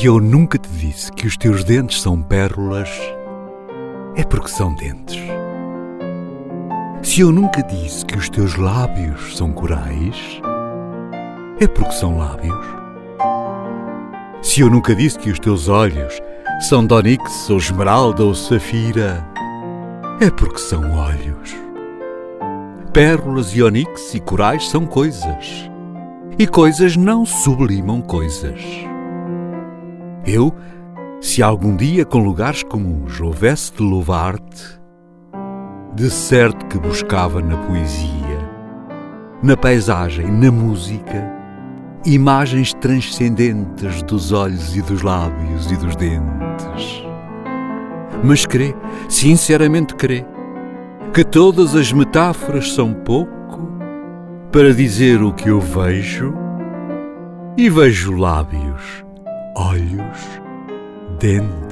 Se eu nunca te disse que os teus dentes são pérolas, é porque são dentes. Se eu nunca disse que os teus lábios são corais, é porque são lábios. Se eu nunca disse que os teus olhos são de ónix ou esmeralda ou safira, é porque são olhos. Pérolas e ónix e corais são coisas, e coisas não sublimam coisas. Eu, se algum dia com lugares comuns houvesse de louvar-te, de certo que buscava na poesia, na paisagem, na música, imagens transcendentes dos olhos e dos lábios e dos dentes. Mas crê, sinceramente crê, que todas as metáforas são pouco para dizer o que eu vejo, e vejo lábios, olhos, dentes.